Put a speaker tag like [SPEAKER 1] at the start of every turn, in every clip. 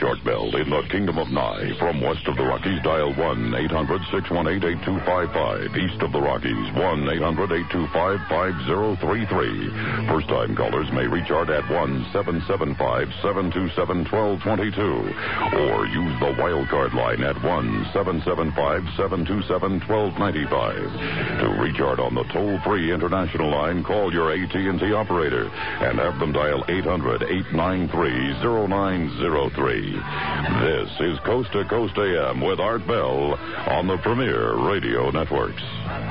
[SPEAKER 1] York Bell in the Kingdom of Nye. From west of the Rockies, dial 1-800-618-8255. East of the Rockies, 1-800-825-5033. First-time callers may reach Art at 1-775-727-1222. Or use the wildcard line at 1-775-727-1295. To reach Art on the toll-free international line, call your AT&T operator and have them dial 800-893-0903. This is Coast to Coast AM with Art Bell on the Premier Radio Networks.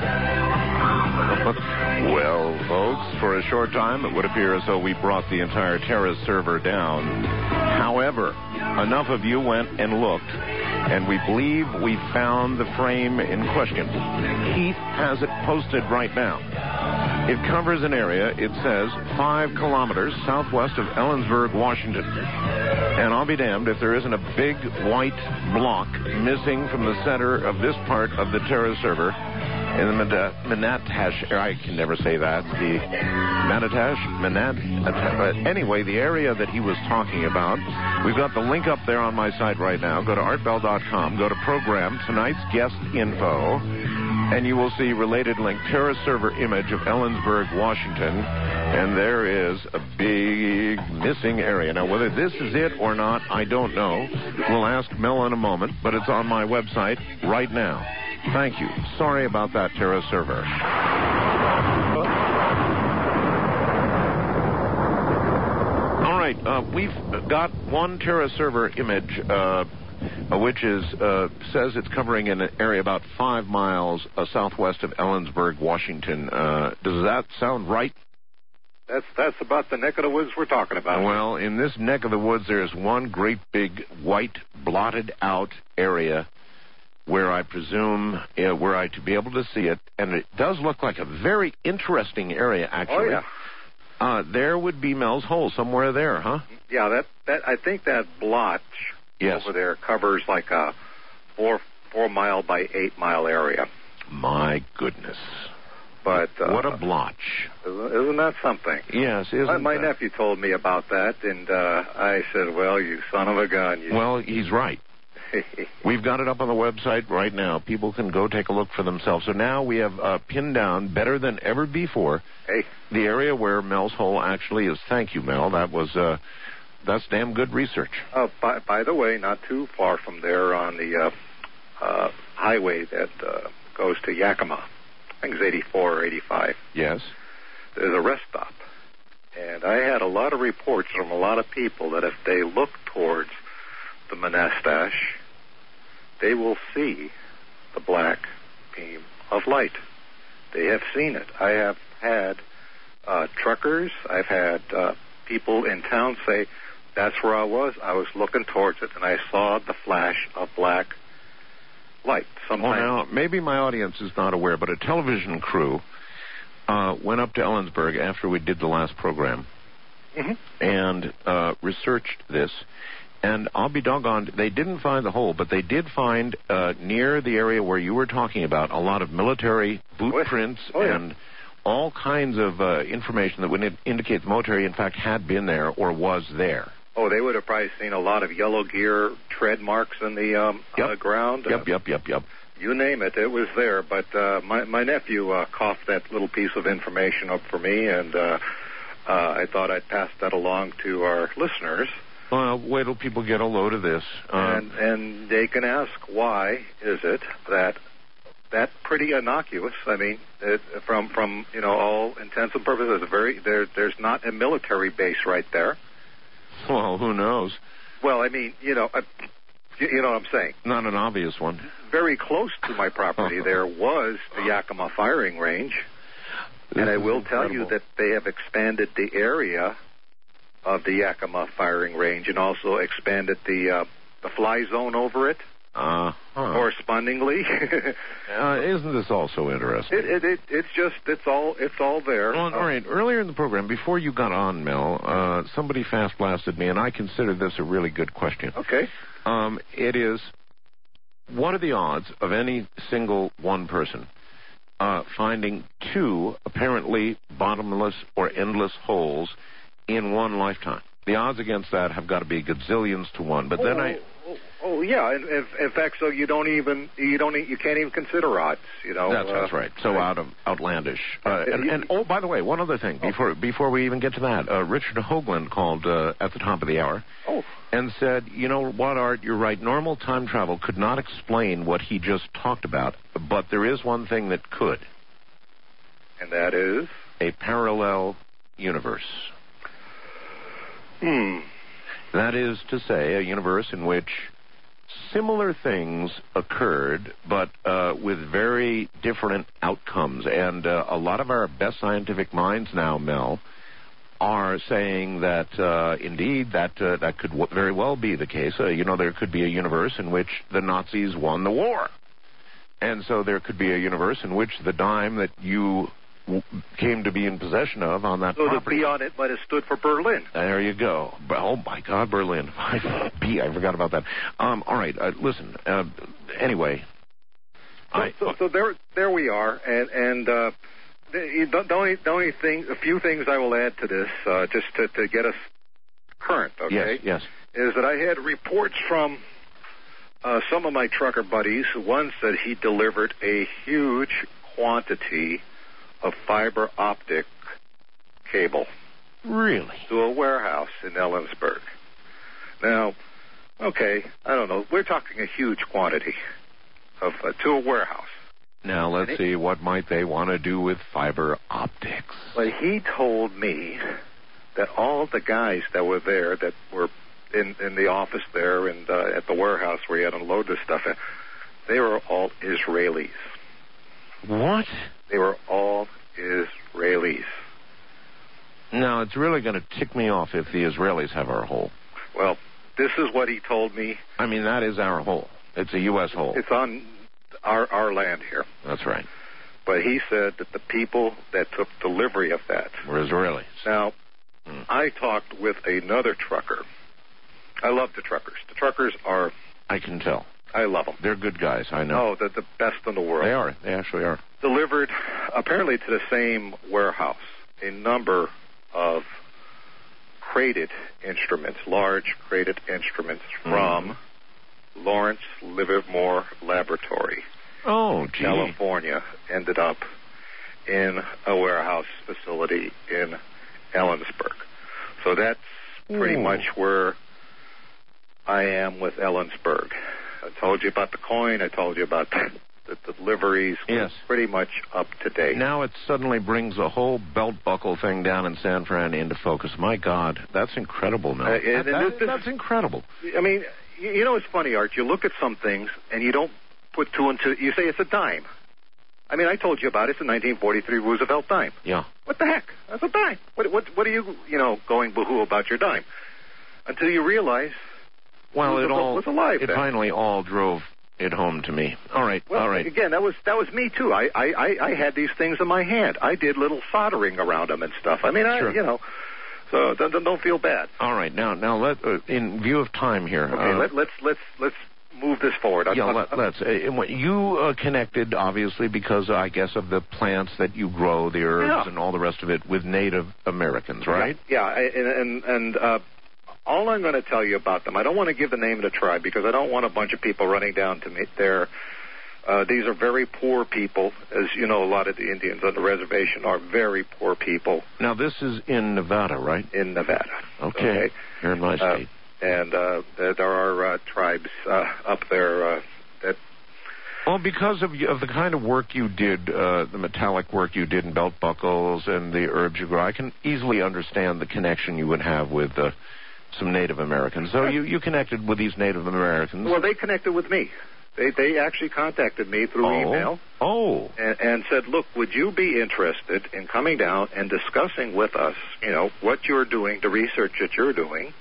[SPEAKER 2] Well, folks, for a short time, it would appear as though we brought the entire Terra server down. However, enough of you went and looked, and we believe we found the frame in question. Keith has it posted right now. It covers an area, it says, 5 kilometers southwest of Ellensburg, Washington. And I'll be damned if there isn't a big white block missing from the center of this part of the Terra server in the Manatash. I can never say that. The Manatash. Anyway, the area that he was talking about. We've got the link up there on my site right now. Go to artbell.com. Go to program, tonight's guest info. And you will see related link, Terra server image of Ellensburg, Washington. And there is a big missing area. Now, whether this is it or not, I don't know. We'll ask Mel in a moment, but it's on my website right now. Thank you. Sorry about that, Terra server. All right. We've got one Terra server image, which is says it's covering an area about 5 miles southwest of Ellensburg, Washington. Does that sound right?
[SPEAKER 3] That's about the neck of the woods we're talking about.
[SPEAKER 2] Well, in this neck of the woods, there's one great big white blotted out area where I presume were I to be able to see it, and it does look like a very interesting area, actually.
[SPEAKER 3] Oh, yeah.
[SPEAKER 2] There would be Mel's Hole somewhere there, huh?
[SPEAKER 3] Yeah, that I think that blotch over there covers like a 4 mile by 8 mile area.
[SPEAKER 2] My goodness.
[SPEAKER 3] But
[SPEAKER 2] what a blotch.
[SPEAKER 3] Isn't that something?
[SPEAKER 2] Yes, isn't
[SPEAKER 3] my nephew told me about that, and I said, well, you son of a gun.
[SPEAKER 2] Well, he's right. We've got it up on the website right now. People can go take a look for themselves. So now we have pinned down, better than ever before, the area where Mel's Hole actually is. Thank you, Mel. That's damn good research.
[SPEAKER 3] By the way, not too far from there on the highway that goes to Yakima. I think it's 84 or 85.
[SPEAKER 2] Yes.
[SPEAKER 3] There's a rest stop. And I had a lot of reports from a lot of people that if they look towards the Manastash, they will see the black beam of light. They have seen it. I have had truckers, I've had people in town say, that's where I was looking towards it, and I saw the flash of black light.
[SPEAKER 2] Well, now, maybe my audience is not aware, but a television crew went up to Ellensburg after we did the last program and researched this. And I'll be doggone, they didn't find the hole, but they did find near the area where you were talking about a lot of military boot prints and all kinds of information that would indicate the military, in fact, had been there or was there.
[SPEAKER 3] Oh, they would have probably seen a lot of yellow gear tread marks in the ground.
[SPEAKER 2] Yep.
[SPEAKER 3] You name it, it was there. But my nephew coughed that little piece of information up for me, and I thought I'd pass that along to our listeners.
[SPEAKER 2] Well, wait till people get a load of this.
[SPEAKER 3] And they can ask, why is it that pretty innocuous? I mean, from all intents and purposes, there's not a military base right there.
[SPEAKER 2] Well, who knows?
[SPEAKER 3] Well, I mean, you know what I'm saying.
[SPEAKER 2] Not an obvious one.
[SPEAKER 3] Very close to my property there was the Yakima firing range. And I will tell you that they have expanded the area of the Yakima firing range and also expanded the fly zone over it. Correspondingly.
[SPEAKER 2] Isn't this also interesting?
[SPEAKER 3] It's all there.
[SPEAKER 2] Well, all right. Earlier in the program, before you got on, Mel, somebody fast blasted me, and I consider this a really good question.
[SPEAKER 3] Okay.
[SPEAKER 2] It is, what are the odds of any single one person finding 2 apparently bottomless or endless holes in one lifetime? The odds against that have got to be gazillions to one. But then
[SPEAKER 3] yeah. In fact, so you can't even consider odds. You know.
[SPEAKER 2] That's right. So outlandish. And by the way, one other thing before we even get to that, Richard Hoagland called at the top of the hour. And said, you know what, Art, you're right. Normal time travel could not explain what he just talked about, but there is one thing that could.
[SPEAKER 3] And that is?
[SPEAKER 2] A parallel universe. That is to say, a universe in which similar things occurred, but with very different outcomes. And a lot of our best scientific minds now, Mel, are saying that, indeed, that could very well be the case. There could be a universe in which the Nazis won the war. And so there could be a universe in which the dime that you came to be in possession of on that property.
[SPEAKER 3] So the B on it might have stood for Berlin.
[SPEAKER 2] There you go. Oh, my God, Berlin. B, I forgot about that. All right, listen. Anyway.
[SPEAKER 3] So there we are, and the only thing, a few things I will add to this, just to get us current, okay?
[SPEAKER 2] Yes.
[SPEAKER 3] Is that I had reports from some of my trucker buddies. One said he delivered a huge quantity of fiber optic cable.
[SPEAKER 2] Really?
[SPEAKER 3] To a warehouse in Ellensburg. Now, okay, I don't know. We're talking a huge quantity to a warehouse.
[SPEAKER 2] Now, let's see, what might they want to do with fiber optics?
[SPEAKER 3] But he told me that all the guys that were there, that were in the office there and at the warehouse where he had to unload this stuff, they were all Israelis.
[SPEAKER 2] What?
[SPEAKER 3] They were all Israelis.
[SPEAKER 2] Now, it's really going to tick me off if the Israelis have our hole.
[SPEAKER 3] Well, this is what he told me.
[SPEAKER 2] I mean, that is our hole. It's a U.S. hole.
[SPEAKER 3] It's on our land here.
[SPEAKER 2] That's right.
[SPEAKER 3] But he said that the people that took delivery of that
[SPEAKER 2] were Israelis.
[SPEAKER 3] Now, I talked with another trucker. I love the truckers. The truckers are...
[SPEAKER 2] I can tell.
[SPEAKER 3] I love them.
[SPEAKER 2] They're good guys, I know.
[SPEAKER 3] Oh, they're the best in the world.
[SPEAKER 2] They are. They actually are.
[SPEAKER 3] Delivered, apparently, to the same warehouse, a number of crated instruments, large crated instruments from Lawrence Livermore Laboratory.
[SPEAKER 2] Oh, gee.
[SPEAKER 3] California, ended up in a warehouse facility in Ellensburg. So that's pretty much where I am with Ellensburg. I told you about the coin. I told you about the deliveries.
[SPEAKER 2] Yes.
[SPEAKER 3] Pretty much up to date.
[SPEAKER 2] Now it suddenly brings the whole belt buckle thing down in San Fran into focus. My God, that's incredible, Mel. That's incredible.
[SPEAKER 3] I mean, you know, it's funny, Art. You look at some things and you don't put two and two. You say it's a dime. I mean, I told you about it. It's a 1943 Roosevelt dime.
[SPEAKER 2] Yeah.
[SPEAKER 3] What the heck? That's a dime. What are you going boo-hoo about your dime? Until you realize...
[SPEAKER 2] Well,
[SPEAKER 3] it
[SPEAKER 2] finally all drove it home to me. All right,
[SPEAKER 3] well,
[SPEAKER 2] all right.
[SPEAKER 3] Again, that was me too. I had these things in my hand. I did little soldering around them and stuff. I mean,
[SPEAKER 2] sure.
[SPEAKER 3] So don't feel bad.
[SPEAKER 2] All right, now let in view of time here.
[SPEAKER 3] Okay, let's move this forward.
[SPEAKER 2] Let's. You connected obviously because I guess of the plants that you grow, the herbs and all the rest of it, with Native Americans, right?
[SPEAKER 3] Yeah, and all I'm going to tell you about them, I don't want to give the name of the tribe because I don't want a bunch of people running down to me there. These are very poor people. As you know, a lot of the Indians on the reservation are very poor people.
[SPEAKER 2] Now, this is in Nevada, right?
[SPEAKER 3] In Nevada.
[SPEAKER 2] Okay. Here in my state.
[SPEAKER 3] And there are tribes up there that...
[SPEAKER 2] Well, because of the kind of work you did, the metallic work you did in belt buckles and the herbs you grow, I can easily understand the connection you would have with... some Native Americans. So you connected with these Native Americans.
[SPEAKER 3] Well, they connected with me. They actually contacted me through email.
[SPEAKER 2] Oh.
[SPEAKER 3] And said, look, would you be interested in coming down and discussing with us, what you're doing, the research that you're doing,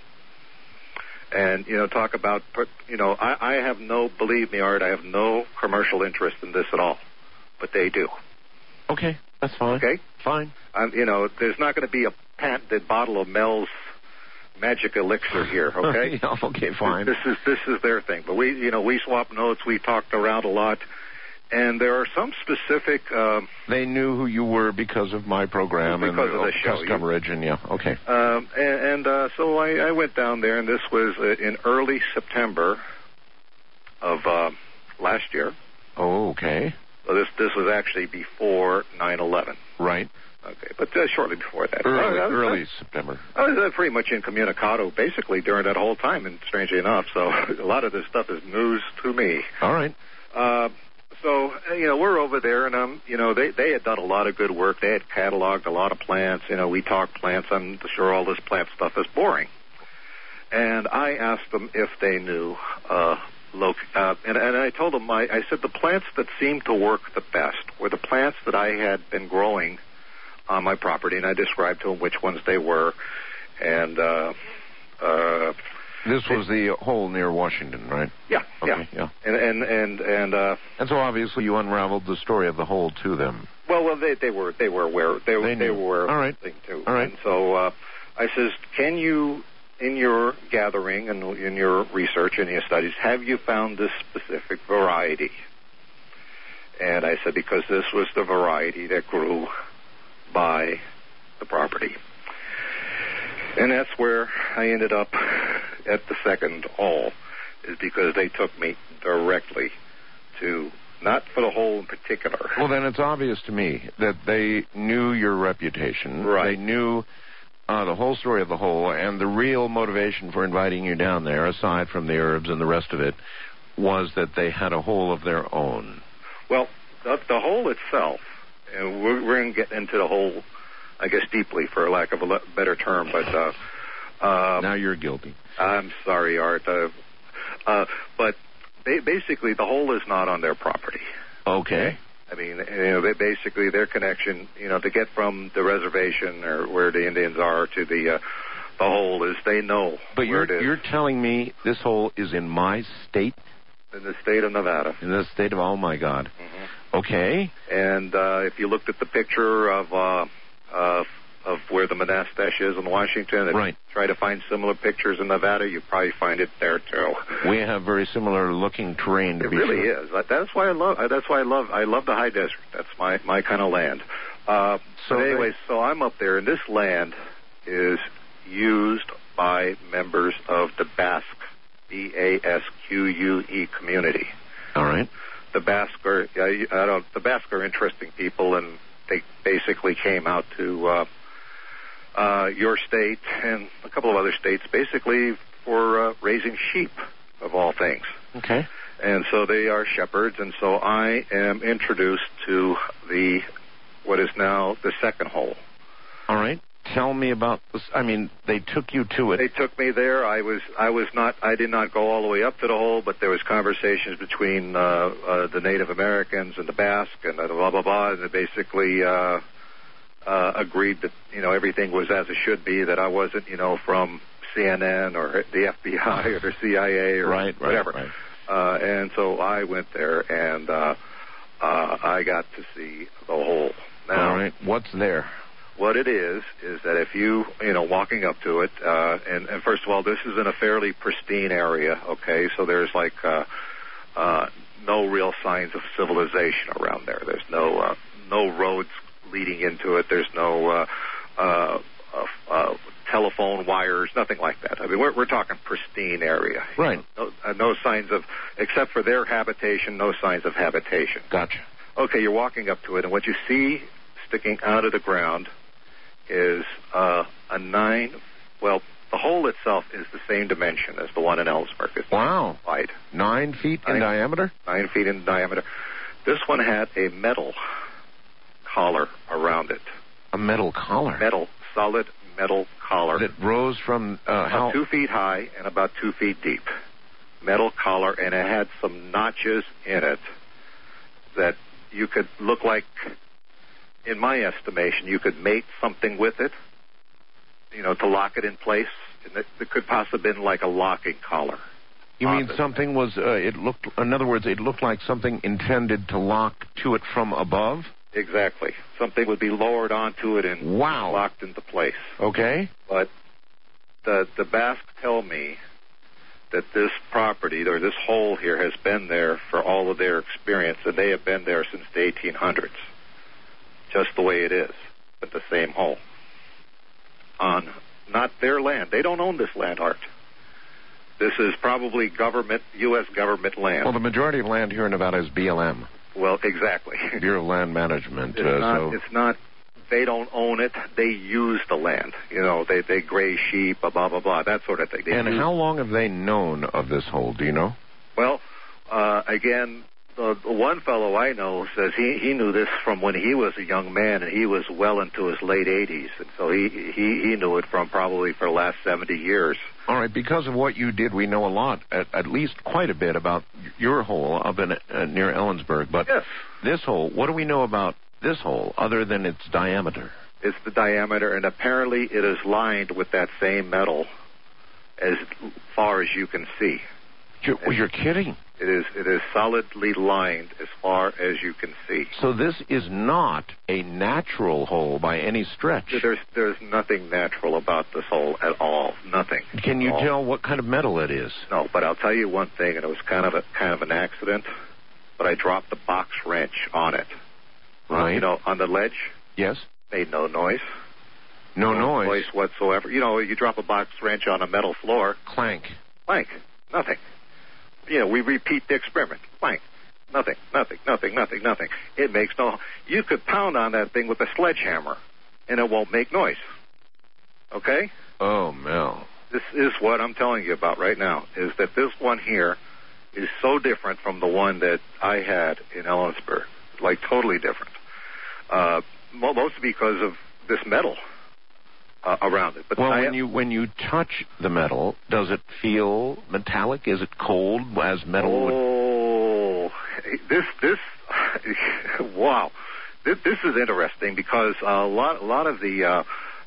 [SPEAKER 3] and, talk about, I have believe me, Art, I have no commercial interest in this at all, but they do.
[SPEAKER 2] Okay, that's fine.
[SPEAKER 3] Okay?
[SPEAKER 2] Fine.
[SPEAKER 3] There's not going to be a patented bottle of Mel's magic elixir here, okay?
[SPEAKER 2] Okay, fine.
[SPEAKER 3] This is their thing. But we swap notes. We talked around a lot, And there are some specific...
[SPEAKER 2] they knew who you were because of my program and
[SPEAKER 3] because of the show
[SPEAKER 2] coverage, and okay.
[SPEAKER 3] So I went down there, and this was in early September of last year.
[SPEAKER 2] Oh, okay.
[SPEAKER 3] So this was actually before 9/11.
[SPEAKER 2] Right.
[SPEAKER 3] Okay, but shortly before that.
[SPEAKER 2] Early September.
[SPEAKER 3] I was pretty much incommunicado basically during that whole time, and strangely enough, so a lot of this stuff is news to me.
[SPEAKER 2] All right.
[SPEAKER 3] So, we're over there, and, they had done a lot of good work. They had cataloged a lot of plants. We talked plants. I'm sure all this plant stuff is boring. And I asked them if they knew, and I told them, I said the plants that seemed to work the best were the plants that I had been growing on my property, and I described to them which ones they were. And,
[SPEAKER 2] this was the hole near Washington, right?
[SPEAKER 3] Yeah,
[SPEAKER 2] okay, yeah.
[SPEAKER 3] And
[SPEAKER 2] so obviously you unraveled the story of the hole to them.
[SPEAKER 3] Well, they were aware. They were aware
[SPEAKER 2] all right.
[SPEAKER 3] of the thing too.
[SPEAKER 2] All right.
[SPEAKER 3] And so I says, can you, in your gathering and in your research and your studies, have you found this specific variety? And I said, because this was the variety that grew by the property. And that's where I ended up at the second hole, is because they took me directly to, not for the hole in particular.
[SPEAKER 2] Well, then it's obvious to me that they knew your reputation.
[SPEAKER 3] Right.
[SPEAKER 2] They knew the whole story of the hole, and the real motivation for inviting you down there, aside from the herbs and the rest of it, was that they had a hole of their own.
[SPEAKER 3] Well, the hole itself, and we're going to get into the hole, I guess, deeply, for lack of a better term, but...
[SPEAKER 2] now you're guilty.
[SPEAKER 3] I'm sorry, Art. But basically, the hole is not on their property.
[SPEAKER 2] Okay.
[SPEAKER 3] I mean, basically, their connection, to get from the reservation or where the Indians are to the hole is they know where it is. But
[SPEAKER 2] you're telling me this hole is in my state?
[SPEAKER 3] In the state of Nevada.
[SPEAKER 2] In the state of, oh, my God.
[SPEAKER 3] Mm-hmm.
[SPEAKER 2] Okay.
[SPEAKER 3] And if you looked at the picture of where the Monastash is in Washington, and
[SPEAKER 2] right.
[SPEAKER 3] try to find similar pictures in Nevada, you probably find it there too.
[SPEAKER 2] We have very similar looking terrain.
[SPEAKER 3] It really is. That's why I love the high desert. That's my kind of land. So I'm up there, and this land is used by members of the Basque, BASQUE community.
[SPEAKER 2] All right.
[SPEAKER 3] The Basque are interesting people, and they basically came out to your state and a couple of other states, basically for raising sheep, of all things.
[SPEAKER 2] Okay.
[SPEAKER 3] And so they are shepherds, and so I am introduced to what is now the second hole.
[SPEAKER 2] All right. Tell me about this. I mean, they took you to it.
[SPEAKER 3] They took me there. I did not go all the way up to the hole, but there was conversations between the Native Americans and the Basque and blah blah blah, and they basically agreed that everything was as it should be. That I wasn't from CNN or the FBI or the CIA or whatever.
[SPEAKER 2] Right.
[SPEAKER 3] And so I went there, and I got to see the hole. Now,
[SPEAKER 2] all right. What's there?
[SPEAKER 3] What it is that if you walking up to it, and first of all, this is in a fairly pristine area, okay? So there's like no real signs of civilization around there. There's no roads leading into it. There's no telephone wires, nothing like that. I mean, we're talking pristine area.
[SPEAKER 2] Right.
[SPEAKER 3] No signs of, except for their habitation, no signs of habitation.
[SPEAKER 2] Gotcha.
[SPEAKER 3] Okay, you're walking up to it, and what you see sticking out of the ground is the hole itself is the same dimension as the one in Ellsberg. It's
[SPEAKER 2] wow.
[SPEAKER 3] Wide.
[SPEAKER 2] 9 feet in diameter?
[SPEAKER 3] 9 feet in diameter. This one had a metal collar around it.
[SPEAKER 2] A metal collar?
[SPEAKER 3] Solid metal collar.
[SPEAKER 2] That rose from
[SPEAKER 3] about 2 feet high and about 2 feet deep. Metal collar, and it had some notches in it that you could look like, in my estimation, you could mate something with it, to lock it in place. And it could possibly have been like a locking collar.
[SPEAKER 2] You mean something was, in other words, it looked like something intended to lock to it from above?
[SPEAKER 3] Exactly. Something would be lowered onto it and locked into place.
[SPEAKER 2] Okay.
[SPEAKER 3] But the Basque tell me that this property or this hole here has been there for all of their experience, and they have been there since the 1800s, just the way it is, but the same hole. On not their land. They don't own this land, Art. This is probably government, U.S. government land.
[SPEAKER 2] Well, the majority of land here in Nevada is BLM.
[SPEAKER 3] Well, exactly.
[SPEAKER 2] Bureau of Land Management.
[SPEAKER 3] It's not. They don't own it. They use the land. You know, they graze sheep, blah, blah, blah, that sort of thing.
[SPEAKER 2] How long have they known of this hole? Do you know?
[SPEAKER 3] Well, again, the one fellow I know says he knew this from when he was a young man, and he was well into his late 80s. And so he knew it from probably for the last 70 years.
[SPEAKER 2] All right, because of what you did, we know a lot, at least quite a bit about your hole up in near Ellensburg. But
[SPEAKER 3] yes.
[SPEAKER 2] This hole, what do we know about this hole other than its diameter?
[SPEAKER 3] It's the diameter, and apparently it is lined with that same metal as far as you can see.
[SPEAKER 2] You're kidding.
[SPEAKER 3] It is solidly lined as far as you can see.
[SPEAKER 2] So this is not a natural hole by any stretch.
[SPEAKER 3] There's nothing natural about this hole at all. Nothing.
[SPEAKER 2] Can you tell what kind of metal it is?
[SPEAKER 3] No, but I'll tell you one thing, and it was kind of an accident. But I dropped the box wrench on it.
[SPEAKER 2] Right.
[SPEAKER 3] You know, on the ledge.
[SPEAKER 2] Yes.
[SPEAKER 3] Made no noise.
[SPEAKER 2] No noise
[SPEAKER 3] whatsoever. You know, you drop a box wrench on a metal floor.
[SPEAKER 2] Clank.
[SPEAKER 3] Clank. Nothing. You know, we repeat the experiment. Clank. Nothing. It makes no... You could pound on that thing with a sledgehammer, and it won't make noise. Okay?
[SPEAKER 2] Oh, Mel.
[SPEAKER 3] This is what I'm telling you about right now, is that this one here is so different from the one that I had in Ellensburg. Like, totally different. Mostly because of this metal around it. But
[SPEAKER 2] well, when you touch the metal, does it feel metallic? Is it cold as metal would?
[SPEAKER 3] Oh, this wow. This is interesting because a lot of the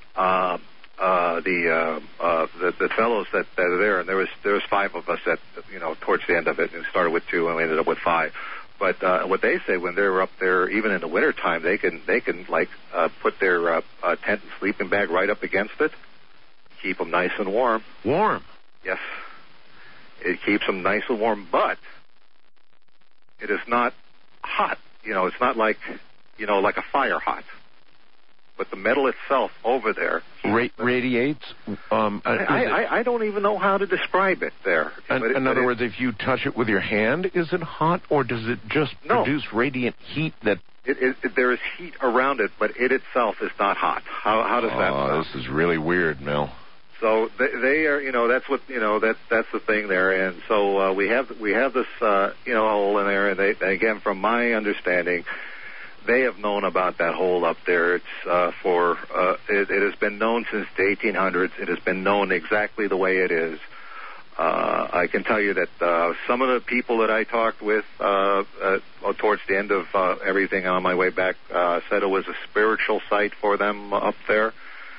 [SPEAKER 3] fellows that are there, and there was 5 of us that, you know, towards the end of it, and it started with 2 and we ended up with 5. But what they say, when they're up there, even in the wintertime, they can like put their tent and sleeping bag right up against it, keep them nice and warm.
[SPEAKER 2] Warm?
[SPEAKER 3] Yes. It keeps them nice and warm, but it is not hot. You know, it's not like, you know, like a fire hot. But the metal itself over there
[SPEAKER 2] radiates.
[SPEAKER 3] I don't even know how to describe it there.
[SPEAKER 2] In other words, if you touch it with your hand, is it hot, or does it just produce radiant heat that?
[SPEAKER 3] There is heat around it, but it itself is not hot. How does that sound?
[SPEAKER 2] Oh, this is really weird, Mel.
[SPEAKER 3] So they are, you know, that's what, you know, that's the thing there, and so we have this you know, hole in there, and again, from my understanding, they have known about that hole up there. It's it has been known since the 1800s. It has been known exactly the way it is. I can tell you that some of the people that I talked with towards the end of everything on my way back said it was a spiritual site for them up there.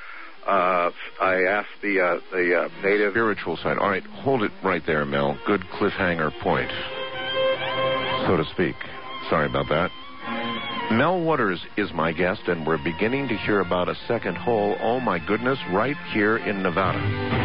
[SPEAKER 3] I asked the native...
[SPEAKER 2] Spiritual site. All right, hold it right there, Mel. Good cliffhanger point, so to speak. Sorry about that. Mel Waters is my guest, and we're beginning to hear about a second hole, oh my goodness, right here in Nevada.